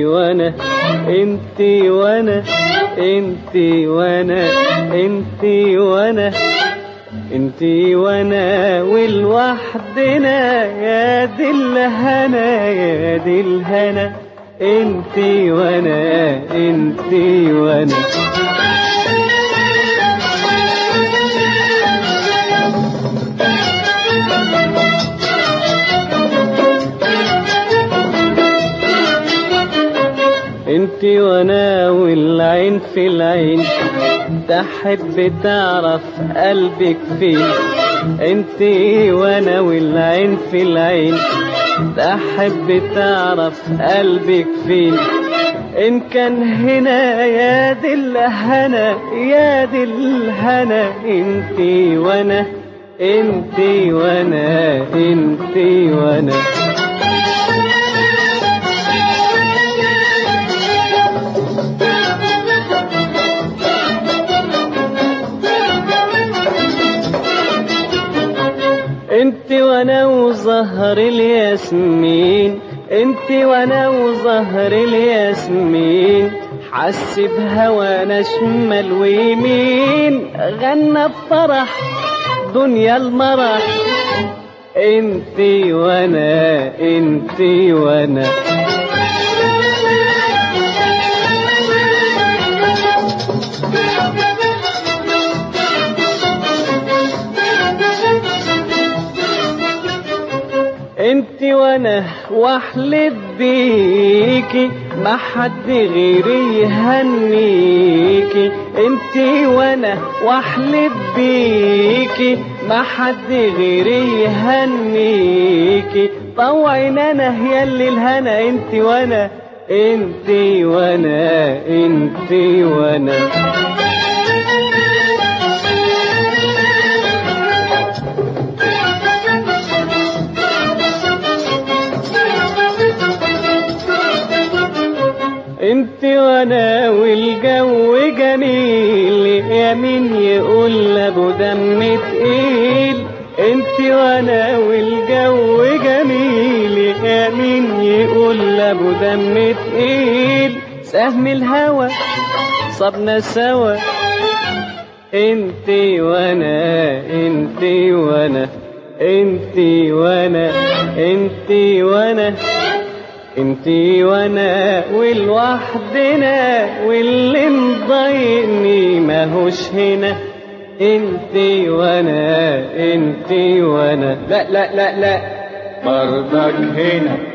وانا انتي وانا انتي وانا انتي وانا انتي وانا ولوحدنا يا دي الهنا يا دي الهنا انتي وانا انتي وانا انتي وانا والعين في العين تحب تعرف قلبك فين انتي وانا والعين في العين تحب تعرف قلبك فين ان كان هنا يا دي الهنا يا دي الهنا انتي وانا انتي وانا انتي وانا انتي وانا وزهر الياسمين انتي وانا وزهر الياسمين حس بهوانا شمال ويمين غنى بفرح دنيا المرح انتي وانا انتي وانا انتي وانا واحلف بيكي ما حد غيري يهنيكي انتي وانا واحلف بيكي ما حد غيري يهنيكي طوعنا انا ياللي الهنا انتي وانا انتي وانا انتي وانا انتي وانا والجو جميل يا مين يقول ابو دم تقيل انتي وانا والجو جميل يا مين يقول ابو دم تقيل سهم الهوى صبنا سوا انتي وانا انتي وانا انتي وانا انتي وانا انتي وانا ولوحدنا واللي مضايقني ماهوش هنا انتي وانا انتي وانا لا لا لا لا برضك هنا